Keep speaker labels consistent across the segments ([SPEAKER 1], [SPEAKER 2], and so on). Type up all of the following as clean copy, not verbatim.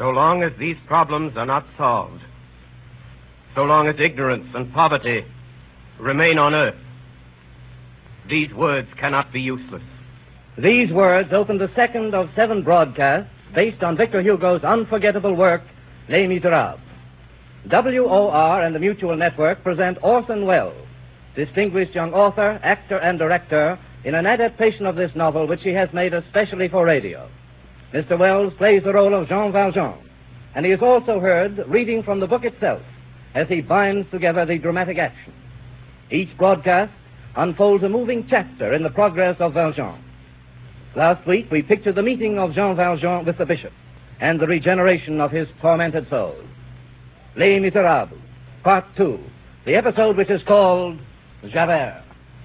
[SPEAKER 1] So long as these problems are not solved, so long as ignorance and poverty remain on earth, these words cannot be useless.
[SPEAKER 2] These words open the second of 7 broadcasts based on Victor Hugo's unforgettable work, Les Miserables. WOR and the Mutual Network present Orson Welles, distinguished young author, actor, and director, in an adaptation of this novel which he has made especially for radio. Mr. Welles plays the role of Jean Valjean, and he is also heard reading from the book itself as he binds together the dramatic action. Each broadcast unfolds a moving chapter in the progress of Valjean. Last week, we pictured the meeting of Jean Valjean with the bishop and the regeneration of his tormented soul. Les Miserables, Part 2, the episode which is called Javert.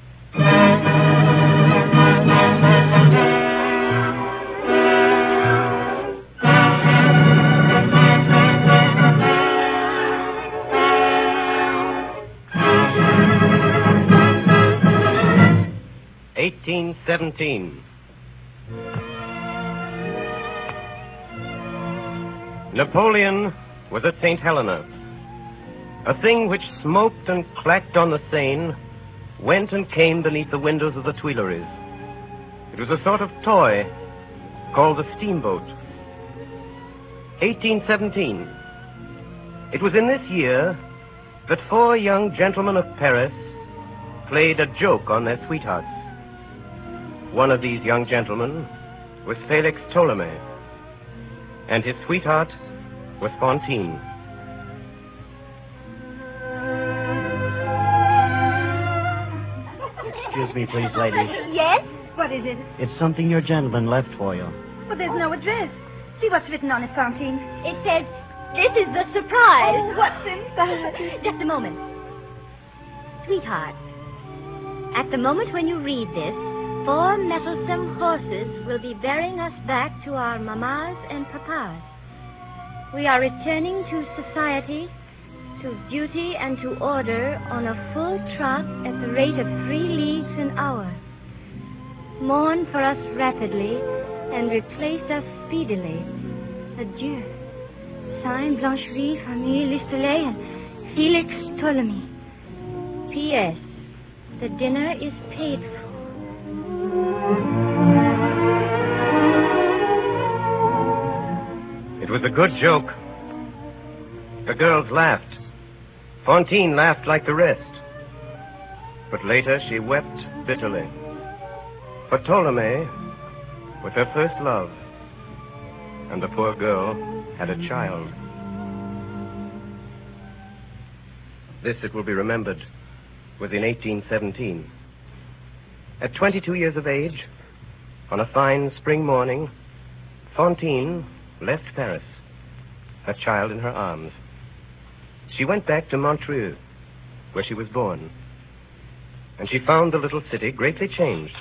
[SPEAKER 2] (1817). Napoleon was at St. Helena. A thing which smoked and clacked on the Seine went and came beneath the windows of the Tuileries. It was a sort of toy called the steamboat. 1817. It was in this year that 4 young gentlemen of Paris played a joke on their sweethearts. One of these young gentlemen was Felix Tholomyès, and his sweetheart was Fantine.
[SPEAKER 3] Excuse me, please, ladies.
[SPEAKER 4] Yes? What is it?
[SPEAKER 3] It's something your gentleman left for you.
[SPEAKER 4] Well, there's no address. See what's written on it, Fantine. It says, "This is the surprise." Oh, what's inside?
[SPEAKER 5] Just a moment. Sweetheart, at the moment when you read this, 4 mettlesome horses will be bearing us back to our mamas and papas. We are returning to society, to duty, and to order on a full trot at the rate of 3 leagues an hour. Mourn for us rapidly and replace us speedily. Adieu. Signed, Blancherie, Famille Listelet, and Felix Tholomyès. P.S. The dinner is paid for.
[SPEAKER 1] It was a good joke. The girls laughed. Fantine laughed like the rest. But later she wept bitterly. For Tholomyès was her first love, and the poor girl had a child. This, it will be remembered, was in 1817. At 22 years of age, on a fine spring morning, Fantine left Paris, her child in her arms. She went back to Montreux, where she was born, and she found the little city greatly changed.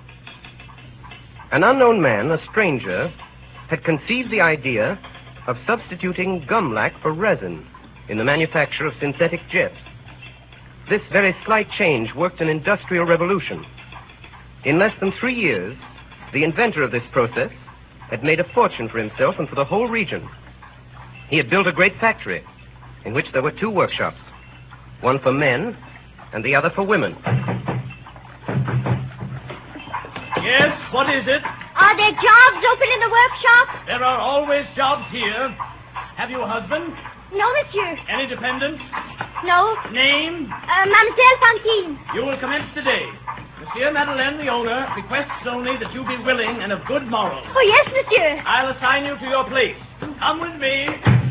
[SPEAKER 1] An unknown man, a stranger, had conceived the idea of substituting gum lac for resin in the manufacture of synthetic jet. This very slight change worked an industrial revolution. In less than 3 years, the inventor of this process had made a fortune for himself and for the whole region. He had built a great factory in which there were 2 workshops, one for men and the other for women.
[SPEAKER 6] Yes, what is it?
[SPEAKER 4] Are there jobs open in the workshop?
[SPEAKER 6] There are always jobs here. Have you a husband?
[SPEAKER 4] No, monsieur.
[SPEAKER 6] Any dependents?
[SPEAKER 4] No.
[SPEAKER 6] Name?
[SPEAKER 4] Mademoiselle Fantine.
[SPEAKER 6] You will commence today. Monsieur Madeleine, the owner, requests only that you be willing and of good morals.
[SPEAKER 4] Oh, yes, monsieur.
[SPEAKER 6] I'll assign you to your place. Come with me.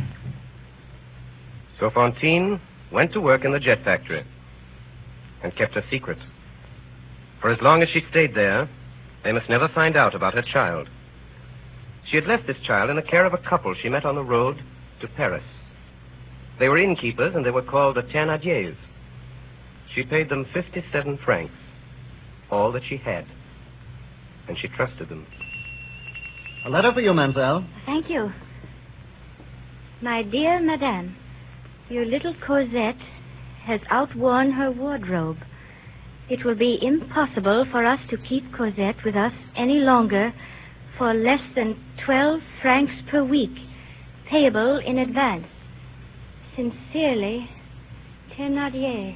[SPEAKER 1] So Fantine went to work in the jet factory and kept a secret. For as long as she stayed there, they must never find out about her child. She had left this child in the care of a couple she met on the road to Paris. They were innkeepers, and they were called the Thénardiers. She paid them 57 francs, all that she had, and she trusted them.
[SPEAKER 3] A letter for you, mademoiselle.
[SPEAKER 5] Thank you. My dear madame, your little Cosette has outworn her wardrobe. It will be impossible for us to keep Cosette with us any longer for less than 12 francs per week, payable in advance. Sincerely, Thénardier.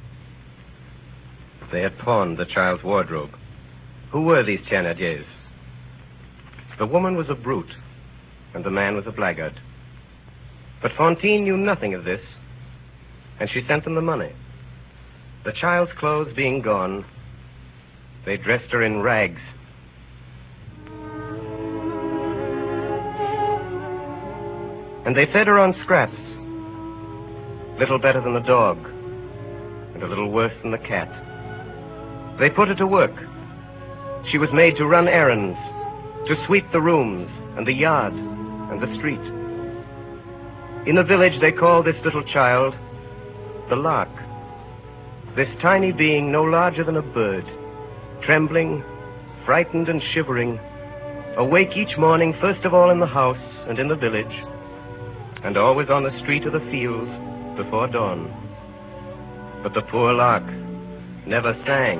[SPEAKER 1] They had pawned the child's wardrobe. Who were these Thénardiers? The woman was a brute, and the man was a blackguard. But Fantine knew nothing of this, and she sent them the money. The child's clothes being gone, they dressed her in rags. And they fed her on scraps, little better than the dog, and a little worse than the cat. They put her to work. She was made to run errands, to sweep the rooms and the yard and the street. In the village, they called this little child the Lark. This tiny being, no larger than a bird, trembling, frightened and shivering, awake each morning, first of all in the house and in the village, and always on the street or the fields before dawn. But the poor Lark never sang.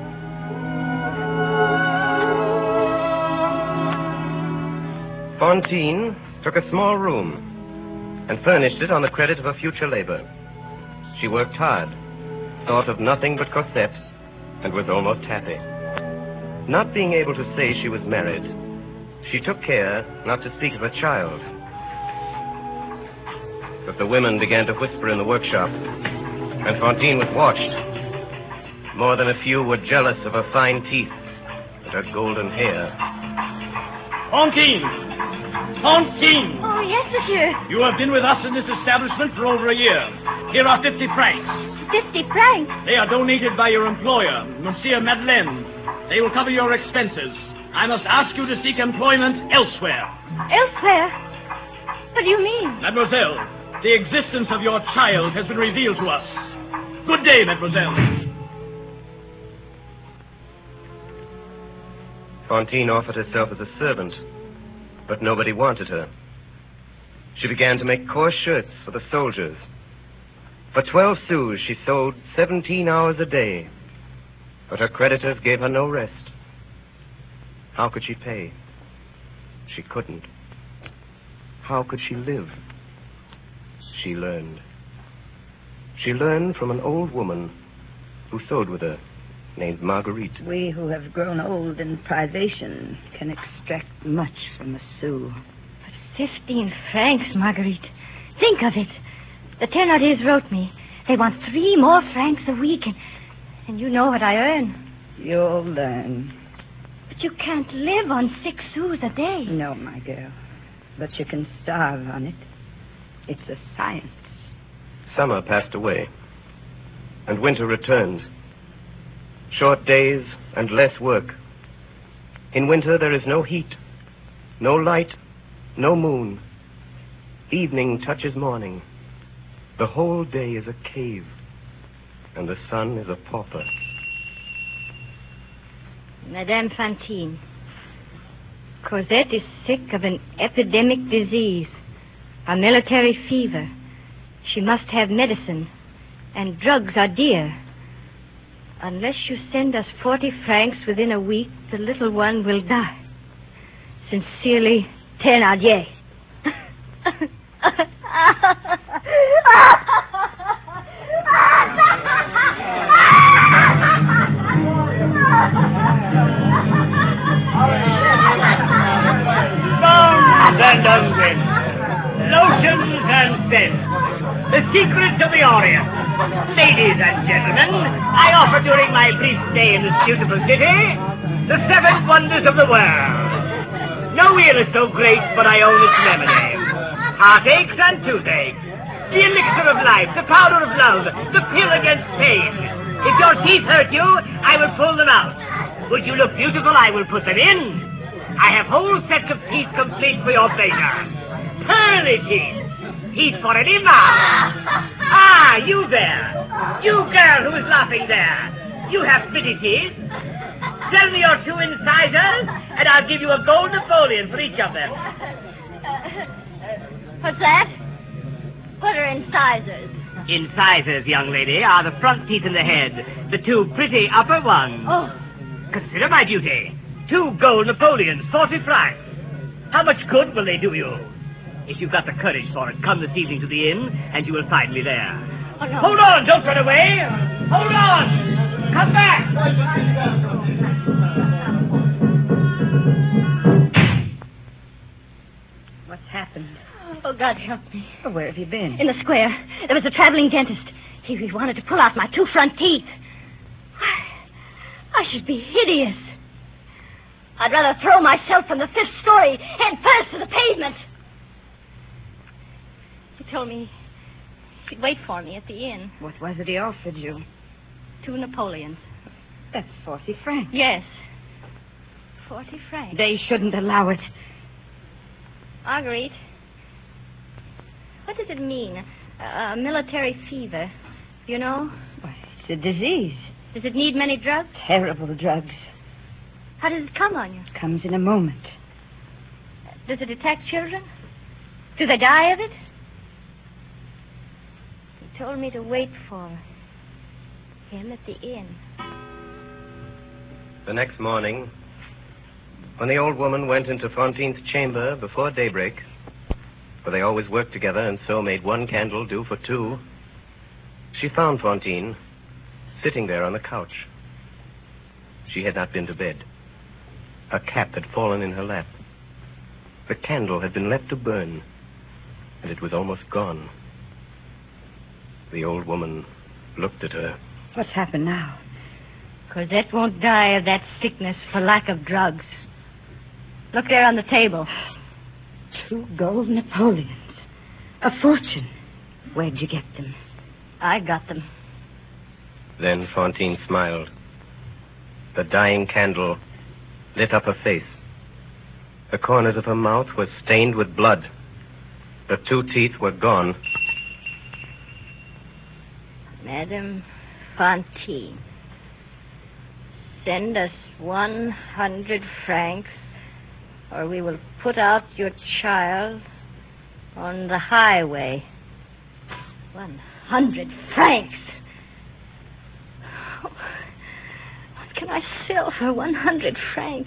[SPEAKER 1] Fantine took a small room and furnished it on the credit of her future labor. She worked hard, thought of nothing but Cosette, and was almost happy. Not being able to say she was married, she took care not to speak of her child. But the women began to whisper in the workshop, and Fantine was watched. More than a few were jealous of her fine teeth and her golden hair.
[SPEAKER 6] Fantine! Fantine!
[SPEAKER 4] Oh, yes, monsieur.
[SPEAKER 6] You have been with us in this establishment for over a year. Here are 50 francs.
[SPEAKER 4] 50 francs?
[SPEAKER 6] They are donated by your employer, Monsieur Madeleine. They will cover your expenses. I must ask you to seek employment elsewhere.
[SPEAKER 4] Elsewhere? What do you mean?
[SPEAKER 6] Mademoiselle, the existence of your child has been revealed to us. Good day, mademoiselle.
[SPEAKER 1] Fantine offered herself as a servant, but nobody wanted her. She began to make coarse shirts for the soldiers. For 12 sous, she sewed 17 hours a day, but her creditors gave her no rest. How could she pay? She couldn't. How could she live? She learned. She learned from an old woman who sewed with her, named Marguerite.
[SPEAKER 7] We who have grown old in privation can extract much from a sou.
[SPEAKER 5] But 15 francs, Marguerite. Think of it. The Thénardiers wrote me. They want 3 more francs a week, and you know what I earn.
[SPEAKER 7] You'll learn.
[SPEAKER 5] But you can't live on 6 sous a day.
[SPEAKER 7] No, my girl. But you can starve on it. It's a science.
[SPEAKER 1] Summer passed away, and winter returned. Short days and less work. In winter, there is no heat, no light, no moon. Evening touches morning. The whole day is a cave, and the sun is a pauper.
[SPEAKER 5] Madame Fantine, Cosette is sick of an epidemic disease, a military fever. She must have medicine, and drugs are dear. Unless you send us 40 francs within a week, the little one will die. Sincerely, Thénardier.
[SPEAKER 8] Bones and unguents, lotions and scents, the secrets of the Orient. Ladies and gentlemen, I offer during my brief stay in this beautiful city the 7 wonders of the world. No ill is so great but I own its remedy. Heartaches and toothaches, the elixir of life, the powder of love, the pill against pain. If your teeth hurt you, I will pull them out. Would you look beautiful, I will put them in. I have whole sets of teeth complete for your pleasure. Pearly teeth. Teeth for any mouth. Ah, you there. You girl who is laughing there. You have pretty teeth. Sell me your 2 incisors, and I'll give you a gold Napoleon for each of them.
[SPEAKER 4] What's that? What are incisors?
[SPEAKER 8] Incisors, young lady, are the front teeth in the head. The 2 pretty upper ones.
[SPEAKER 4] Oh.
[SPEAKER 8] Consider my beauty. 2 gold Napoleons, 40 francs. How much good will they do you? If you've got the courage for it, come this evening to the inn, and you will find me there.
[SPEAKER 5] Oh, no.
[SPEAKER 8] Hold on, don't run away. Hold on. Come back.
[SPEAKER 7] What's happened?
[SPEAKER 5] Oh, God help me.
[SPEAKER 7] Well, where have you been?
[SPEAKER 5] In the square, there was a traveling dentist. He wanted to pull out my 2 front teeth. I should be hideous. I'd rather throw myself from the 5th story head first to the pavement. He told me he'd wait for me at the inn.
[SPEAKER 7] What was it he offered you?
[SPEAKER 5] 2 Napoleons.
[SPEAKER 7] That's 40 francs.
[SPEAKER 5] Yes. 40 francs.
[SPEAKER 7] They shouldn't allow it.
[SPEAKER 5] Marguerite, what does it mean? A military fever. You know?
[SPEAKER 7] Why, it's a disease.
[SPEAKER 5] Does it need many drugs?
[SPEAKER 7] Terrible drugs.
[SPEAKER 5] How does it come on you?
[SPEAKER 7] Comes in a moment.
[SPEAKER 5] Does it attack children? Do they die of it? He told me to wait for him at the inn.
[SPEAKER 1] The next morning, when the old woman went into Fantine's chamber before daybreak, for they always worked together and so made 1 candle do for 2, she found Fantine sitting there on the couch. She had not been to bed. Her cap had fallen in her lap. The candle had been left to burn, and it was almost gone. The old woman looked at her.
[SPEAKER 7] What's happened now?
[SPEAKER 5] Cosette won't die of that sickness for lack of drugs. Look there on the table.
[SPEAKER 7] 2 gold Napoleons. A fortune. Where'd you get them?
[SPEAKER 5] I got them.
[SPEAKER 1] Then Fantine smiled. The dying candle lit up her face. The corners of her mouth were stained with blood. The 2 teeth were gone.
[SPEAKER 5] Madame Fantine, send us 100 francs, or we will put out your child on the highway. 100 francs. Oh, what can I sell for 100 francs?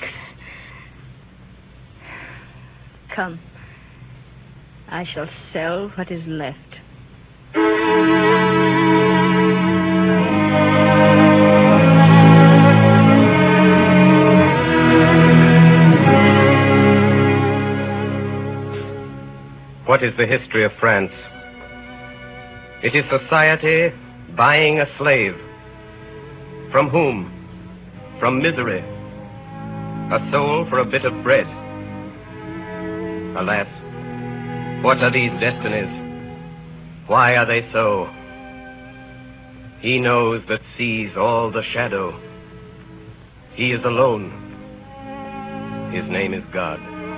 [SPEAKER 5] Come. I shall sell what is left.
[SPEAKER 1] What is the history of France? It is society buying a slave. From whom? From misery. A soul for a bit of bread. Alas, what are these destinies? Why are they so? He knows that sees all the shadow. He is alone. His name is God.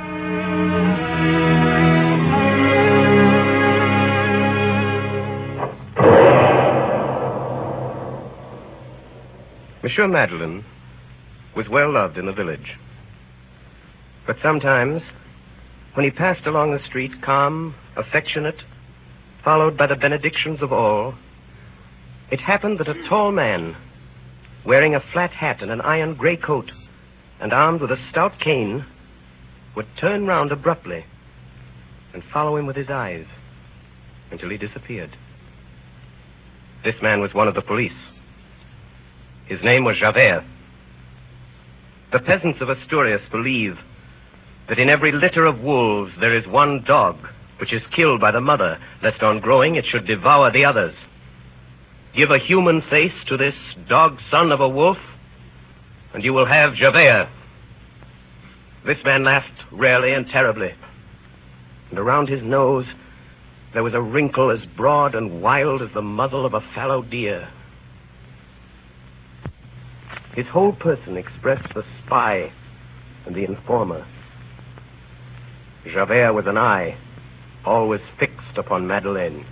[SPEAKER 1] Monsieur Madeleine was well loved in the village. But sometimes, when he passed along the street, calm, affectionate, followed by the benedictions of all, it happened that a tall man, wearing a flat hat and an iron gray coat, and armed with a stout cane, would turn round abruptly and follow him with his eyes until he disappeared. This man was one of the police. His name was Javert. The peasants of Asturias believe that in every litter of wolves there is one dog which is killed by the mother, lest on growing it should devour the others. Give a human face to this dog son of a wolf, and you will have Javert. This man laughed rarely and terribly, and around his nose there was a wrinkle as broad and wild as the muzzle of a fallow deer. His whole person expressed the spy and the informer. Javert with an eye always fixed upon Madeleine.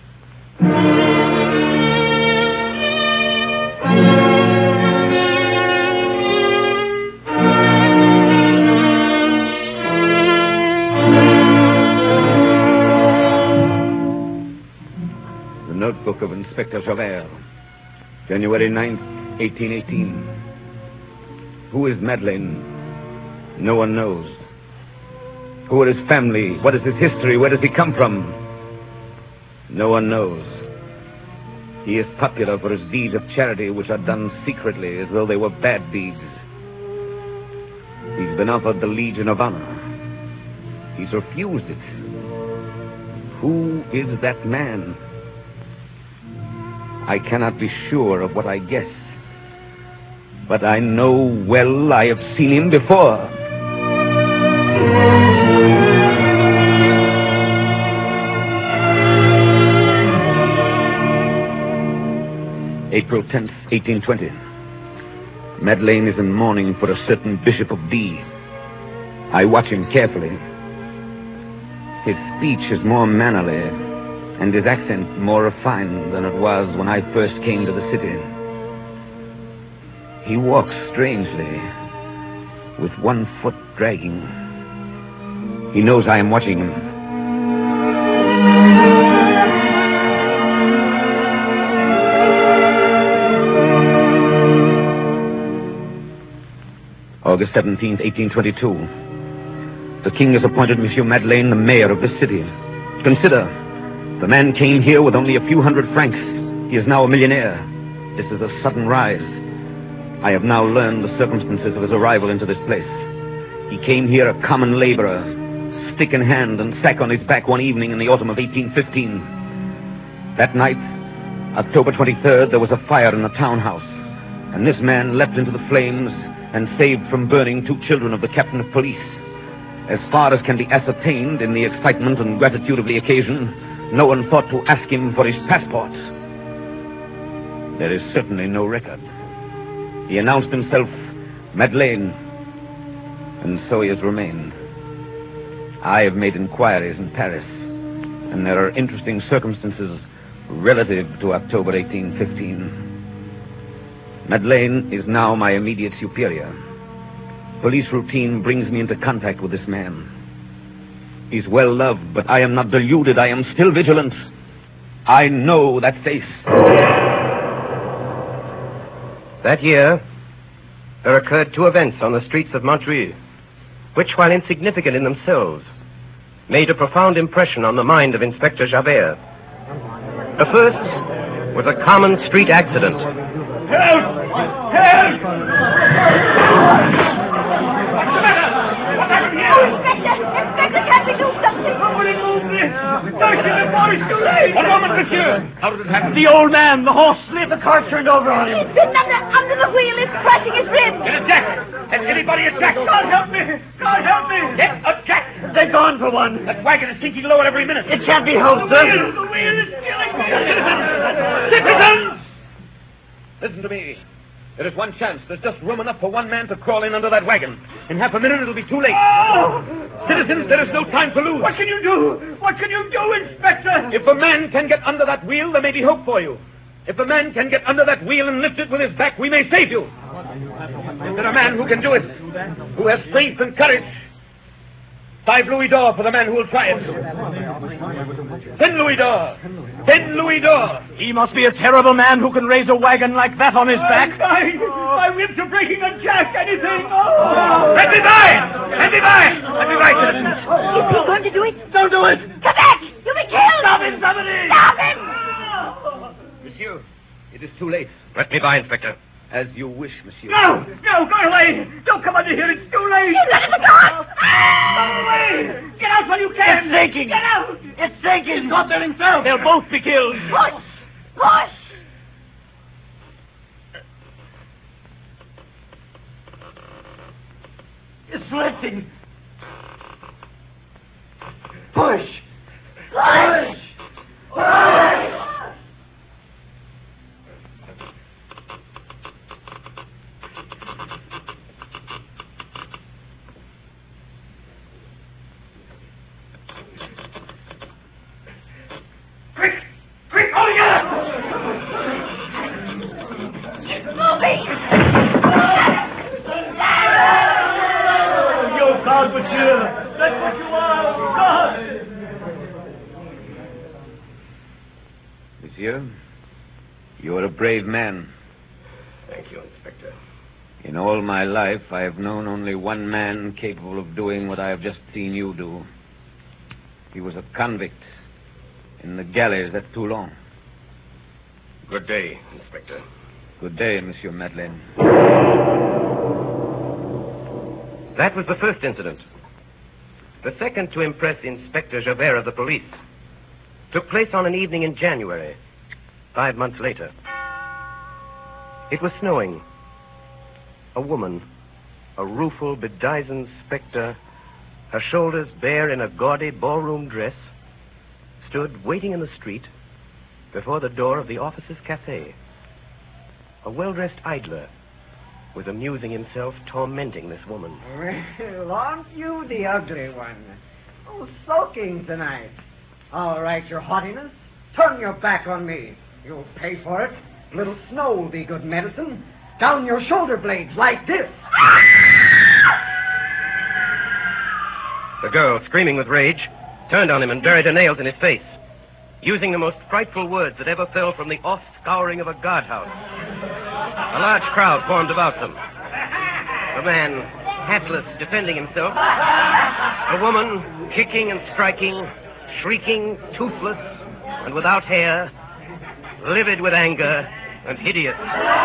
[SPEAKER 9] The notebook of Inspector Javert, January 9th, 1818. Who is Madeleine? No one knows. Who are his family? What is his history? Where does he come from? No one knows. He is popular for his deeds of charity, which are done secretly as though they were bad deeds. He's been offered the Legion of Honor. He's refused it. Who is that man? I cannot be sure of what I guess. But I know well I have seen him before. April 10th, 1820. Madeleine is in mourning for a certain Bishop of D. I watch him carefully. His speech is more mannerly, and his accent more refined than it was when I first came to the city. He walks strangely, with one foot dragging. He knows I am watching him. August 17th, 1822. The king has appointed Monsieur Madeleine the mayor of this city. Consider, the man came here with only a few hundred francs. He is now a millionaire. This is a sudden rise. I have now learned the circumstances of his arrival into this place. He came here a common laborer, stick in hand and sack on his back one evening in the autumn of 1815. That night, October 23rd, there was a fire in the townhouse, and this man leapt into the flames and saved from burning 2 children of the captain of police. As far as can be ascertained in the excitement and gratitude of the occasion, no one thought to ask him for his passport. There is certainly no record. He announced himself Madeleine, and so he has remained. I have made inquiries in Paris, and there are interesting circumstances relative to October 1815. Madeleine is now my immediate superior. Police routine brings me into contact with this man. He's well loved, but I am not deluded. I am still vigilant. I know that face.
[SPEAKER 1] That year, there occurred 2 events on the streets of Montreuil, which, while insignificant in themselves, made a profound impression on the mind of Inspector Javert. The first was a common street accident.
[SPEAKER 8] Help! Help!
[SPEAKER 4] Inspector, can't we do something?
[SPEAKER 8] Somebody move this! Don't you before it's too late!
[SPEAKER 6] One moment, monsieur. How did it happen? The old man, the horse slipped.
[SPEAKER 8] The car turned over on him.
[SPEAKER 4] He's sitting under the wheel. It's crushing his ribs.
[SPEAKER 6] Get a jack. Has anybody a jack?
[SPEAKER 8] God help me! God help me!
[SPEAKER 6] Get a jack.
[SPEAKER 8] They've gone for one.
[SPEAKER 6] That wagon is sinking lower every minute.
[SPEAKER 8] It can't be helped, sir. The wheel is killing me.
[SPEAKER 6] Citizens!
[SPEAKER 9] Listen to me. There is one chance. There's just room enough for one man to crawl in under that wagon. In half a minute, it'll be too late.
[SPEAKER 8] Oh!
[SPEAKER 9] Citizens, there is no time to lose.
[SPEAKER 8] What can you do? What can you do, Inspector?
[SPEAKER 9] If a man can get under that wheel, there may be hope for you. If a man can get under that wheel and lift it with his back, we may save you. Is there a man who can do it? Who has strength and courage? 5 louis d'or for the man who will try it. 10 louis d'or. 10 louis d'or.
[SPEAKER 6] He must be a terrible man who can raise a wagon like that on his back.
[SPEAKER 8] My whips are breaking a jack. Anything. Oh!
[SPEAKER 6] Let me by! Let me by! Let me by, citizens.
[SPEAKER 4] Is he going to do it?
[SPEAKER 8] Don't do it.
[SPEAKER 4] Come back! You'll be killed!
[SPEAKER 8] Stop him, somebody!
[SPEAKER 4] Stop him!
[SPEAKER 9] Monsieur, it is too late.
[SPEAKER 1] Let me by, Inspector.
[SPEAKER 9] As you wish, monsieur.
[SPEAKER 8] No, go away. Don't come under here. It's too late.
[SPEAKER 4] He's under the car!
[SPEAKER 8] Go away. Get out while you can.
[SPEAKER 6] It's sinking.
[SPEAKER 8] Get out.
[SPEAKER 6] It's sinking.
[SPEAKER 8] He's got there himself.
[SPEAKER 6] They'll both be killed.
[SPEAKER 4] Push! Push!
[SPEAKER 8] It's lifting. Push.
[SPEAKER 4] Push!
[SPEAKER 8] Push. Quick, all together!
[SPEAKER 4] It's moving!
[SPEAKER 8] You're God, monsieur. That's what you are, God.
[SPEAKER 9] Monsieur, you are a brave man.
[SPEAKER 1] Thank you, Inspector.
[SPEAKER 9] In all my life, I have known only one man capable of doing what I have just seen you do. He was a convict in the galleys at Toulon.
[SPEAKER 1] Good day, Inspector.
[SPEAKER 9] Good day, Monsieur Madeleine.
[SPEAKER 1] That was the first incident. The second to impress Inspector Javert of the police took place on an evening in January, 5 months later. It was snowing. A woman, a rueful, bedizened spectre, her shoulders bare in a gaudy ballroom dress, stood waiting in the street before the door of the officers' cafe. A well-dressed idler was amusing himself tormenting this woman.
[SPEAKER 8] Well, aren't you the ugly one? Oh, sulking tonight. All right, your haughtiness. Turn your back on me. You'll pay for it. A little snow will be good medicine. Down your shoulder blades like this.
[SPEAKER 1] The girl, screaming with rage, turned on him and buried her nails in his face, using the most frightful words that ever fell from the off-scouring of a guardhouse. A large crowd formed about them. The man, hatless, defending himself. A woman, kicking and striking, shrieking, toothless, and without hair, livid with anger and hideous.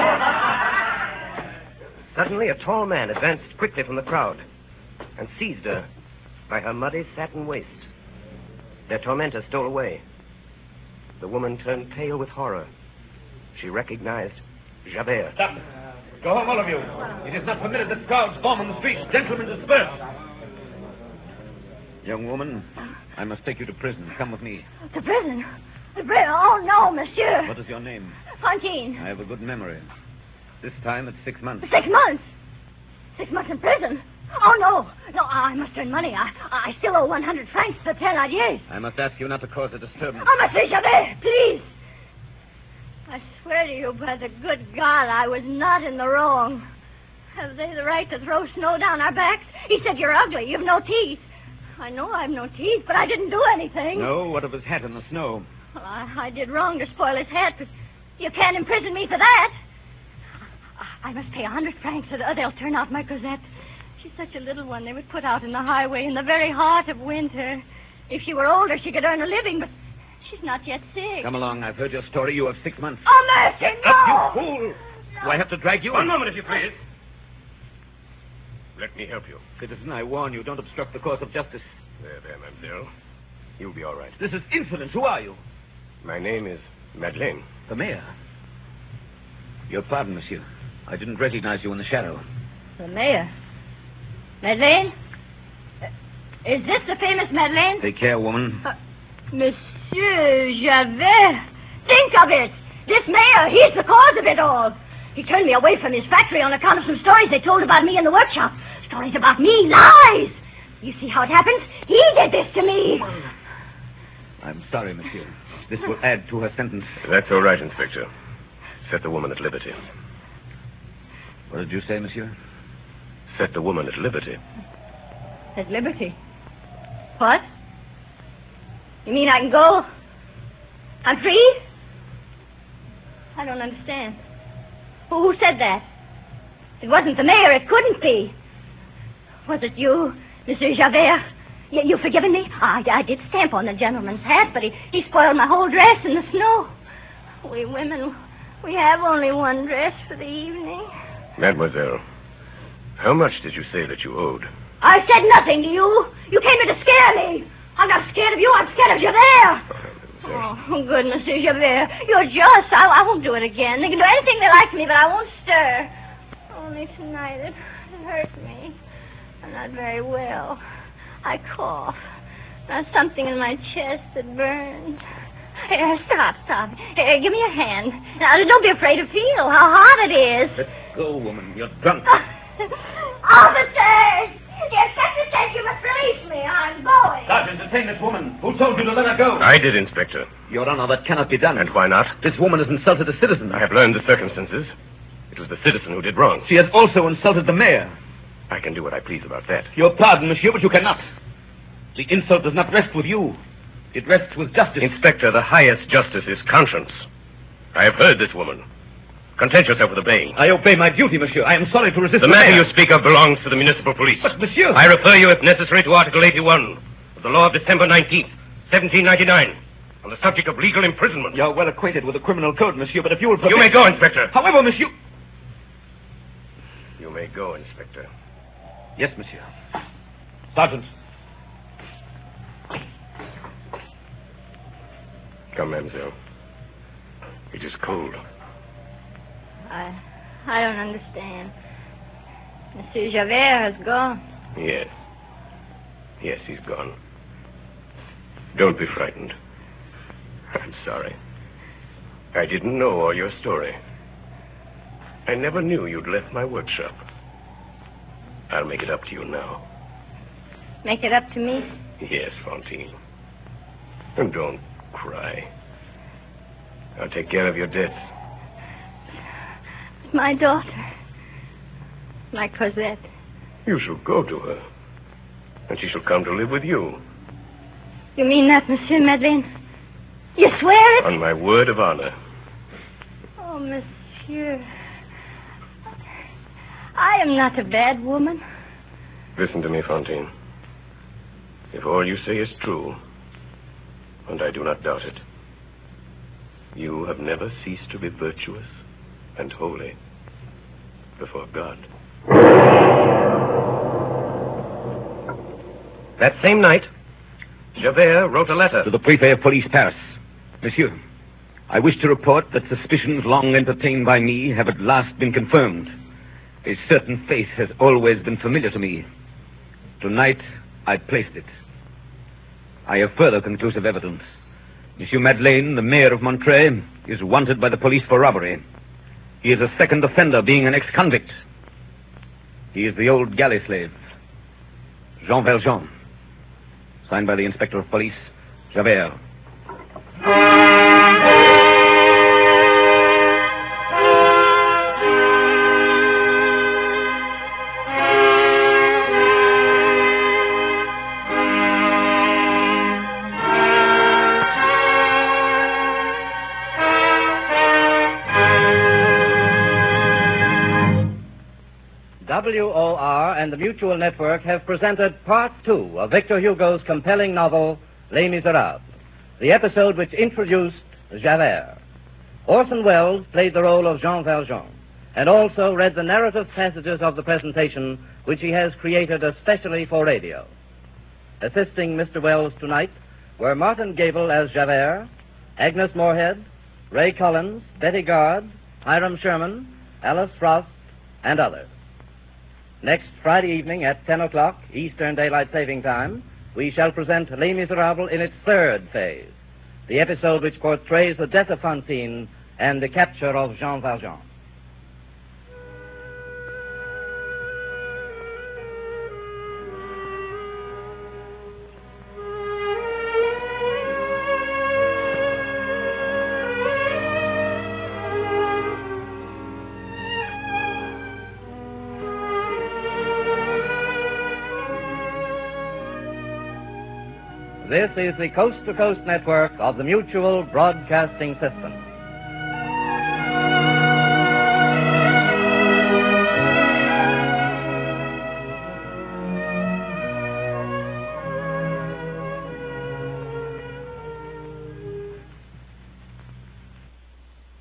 [SPEAKER 1] Suddenly, a tall man advanced quickly from the crowd and seized her by her muddy satin waist. Their tormentor stole away. The woman turned pale with horror. She recognized Javert.
[SPEAKER 9] Stop. Go home, all of you. It is not permitted that crowds form on the streets. Gentlemen, disperse. Young woman, I must take you to prison. Come with me.
[SPEAKER 4] To prison? To prison? Oh, no, monsieur.
[SPEAKER 9] What is your name?
[SPEAKER 4] Fantine.
[SPEAKER 9] I have a good memory. This time it's 6 months.
[SPEAKER 4] 6 months? 6 months in prison? Oh, no. No, I must earn money. I still owe 100 francs to Thénardier.
[SPEAKER 9] I must ask you not to cause a disturbance.
[SPEAKER 4] Oh, Monsieur Javert, please. I swear to you, by the good God, I was not in the wrong. Have they the right to throw snow down our backs? He said you're ugly. You've no teeth. I know I've no teeth, but I didn't do anything.
[SPEAKER 9] No? What of his hat in the snow?
[SPEAKER 4] Well, I did wrong to spoil his hat, but you can't imprison me for that. I must pay 100 francs or they'll turn out my Cosette. She's such a little one they would put out in the highway in the very heart of winter. If she were older, she could earn a living, but she's not yet sick.
[SPEAKER 9] Come along. I've heard your story. You have 6 months.
[SPEAKER 4] Oh, mercy,
[SPEAKER 9] Get
[SPEAKER 4] no!
[SPEAKER 9] up, you fool! Do I have to drag you?
[SPEAKER 1] One moment, if you please. Let me help you.
[SPEAKER 9] Citizen, I warn you, don't obstruct the course of justice.
[SPEAKER 1] There, mademoiselle. You'll be all right.
[SPEAKER 9] This is insolence. Who are you?
[SPEAKER 1] My name is Madeleine.
[SPEAKER 9] The mayor. Your pardon, monsieur. I didn't recognize you in the shadow.
[SPEAKER 4] The mayor? Madeleine? Is this the famous Madeleine?
[SPEAKER 9] Take care, woman.
[SPEAKER 4] Monsieur Javert, think of it. This mayor, he's the cause of it all. He turned me away from his factory on account of some stories they told about me in the workshop. Stories about me, lies. You see how it happened? He did this to me.
[SPEAKER 9] I'm sorry, monsieur. This will add to her sentence.
[SPEAKER 1] That's all right, Inspector. Set the woman at liberty.
[SPEAKER 9] What did you say, monsieur?
[SPEAKER 1] Set the woman at liberty.
[SPEAKER 4] At liberty? What? You mean I can go? I'm free? I don't understand. Who said that? It wasn't the mayor. It couldn't be. Was it you, Monsieur Javert? You forgiven me? I did stamp on the gentleman's hat, but he spoiled my whole dress in the snow. We women, we have only one dress for the evening.
[SPEAKER 1] Mademoiselle, how much did you say that you owed?
[SPEAKER 4] I said nothing to you. You came here to scare me. I'm not scared of you. I'm scared of Javert. Oh, good, Monsieur Javert. You're just. I won't do it again. They can do anything they like to me, but I won't stir. Only tonight it hurt me. I'm not very well. I cough. There's something in my chest that burns. Here, stop. Here, give me a hand. Now, don't be afraid to feel how hot it is.
[SPEAKER 9] Let go, woman. You're drunk.
[SPEAKER 4] Officers! The inspector says you must release me. I'm going.
[SPEAKER 9] Sergeant, detain this woman. Who told you to let her go?
[SPEAKER 1] I did, Inspector.
[SPEAKER 9] Your Honor, that cannot be done.
[SPEAKER 1] And why not?
[SPEAKER 9] This woman has insulted a citizen.
[SPEAKER 1] I have learned the circumstances. It was the citizen who did wrong.
[SPEAKER 9] She has also insulted the mayor.
[SPEAKER 1] I can do what I please about that.
[SPEAKER 9] Your pardon, monsieur, but you cannot. The insult does not rest with you. It rests with justice.
[SPEAKER 1] Inspector, the highest justice is conscience. I have heard this woman. Content yourself with obeying.
[SPEAKER 9] I obey my duty, monsieur. I am sorry to resist
[SPEAKER 1] The matter you speak of belongs to the municipal police.
[SPEAKER 9] But, monsieur...
[SPEAKER 1] I refer you, if necessary, to Article 81 of the law of December 19th, 1799, on the subject of legal imprisonment.
[SPEAKER 9] You're well acquainted with the criminal code, monsieur, but if you will permit...
[SPEAKER 1] You may go, Inspector.
[SPEAKER 9] However, monsieur...
[SPEAKER 1] You may go, Inspector.
[SPEAKER 9] Yes, monsieur. Sergeant.
[SPEAKER 1] Come, mademoiselle. It is cold.
[SPEAKER 4] I don't understand. Monsieur Javert has gone.
[SPEAKER 1] Yes. Yes, he's gone. Don't be frightened. I'm sorry. I didn't know all your story. I never knew you'd left my workshop. I'll make it up to you now.
[SPEAKER 4] Make it up to me?
[SPEAKER 1] Yes, Fantine. And don't cry. I'll take care of your debts.
[SPEAKER 4] My daughter. My Cosette.
[SPEAKER 1] You shall go to her. And she shall come to live with you.
[SPEAKER 4] You mean that, Monsieur Madeleine? You swear it?
[SPEAKER 1] On my word of honor.
[SPEAKER 4] Oh, Monsieur. I am not a bad woman.
[SPEAKER 1] Listen to me, Fantine. If all you say is true, and I do not doubt it, you have never ceased to be virtuous and holy before God. That same night, Javert wrote a letter
[SPEAKER 9] To the Prefet of Police, Paris. Monsieur, I wish to report that suspicions long entertained by me have at last been confirmed. A certain face has always been familiar to me. Tonight, I placed it. I have further conclusive evidence. Monsieur Madeleine, the mayor of Montreuil, is wanted by the police for robbery. He is a second offender, being an ex-convict. He is the old galley slave, Jean Valjean. Signed by the Inspector of Police, Javert.
[SPEAKER 2] WOR and the Mutual Network have presented Part 2 of Victor Hugo's compelling novel, Les Miserables, the episode which introduced Javert. Orson Welles played the role of Jean Valjean and also read the narrative passages of the presentation which he has created especially for radio. Assisting Mr. Welles tonight were Martin Gable as Javert, Agnes Moorehead, Ray Collins, Betty Gard, Hiram Sherman, Alice Frost, and others. Next Friday evening at 10 o'clock, Eastern Daylight Saving Time, we shall present Les Miserables in its third phase, the episode which portrays the death of Fantine and the capture of Jean Valjean. This is the Coast-to-Coast network of the Mutual Broadcasting System.